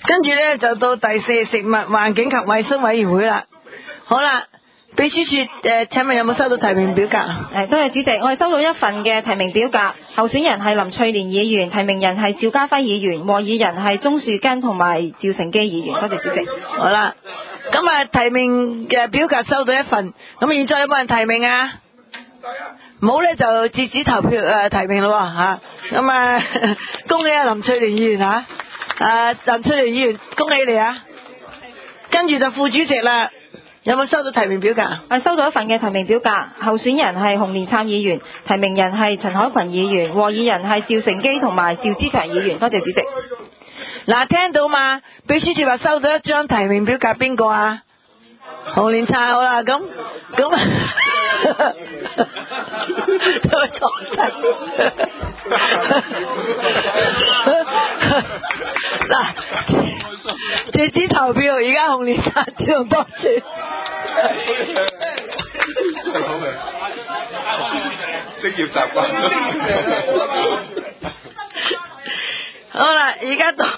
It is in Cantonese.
跟住咧就到第四食物環境及衛生委員會啦。好啦，秘書處請問有冇收到提名表格？ 多謝主席，我哋收到一份嘅提名表格，候選人係林翠蓮議員，提名人係邵家輝議員，和議人係鍾樹根同埋趙成基議員。多謝主席。 好啦，咁啊提名嘅表格收到一份，咁現在有冇人提名啊？冇咧就截止投票提名咯吓，咁啊恭喜林翠蓮議員吓，林翠蓮議員恭喜你啊！跟住就副主席啦，有冇收到提名表格？ 收到一份嘅提名表格，候選人係洪連杉議員，提名人係陳海群議員，和議人係趙成基同埋趙志強議員。多謝主席。 嗱，聽到嘛？秘書處話收到一張提名表格，邊個啊？洪連杉。好啦，咁都係錯題。嗱，截止投票，而家洪連杉只用多選。 職業習慣。 好啦，而家到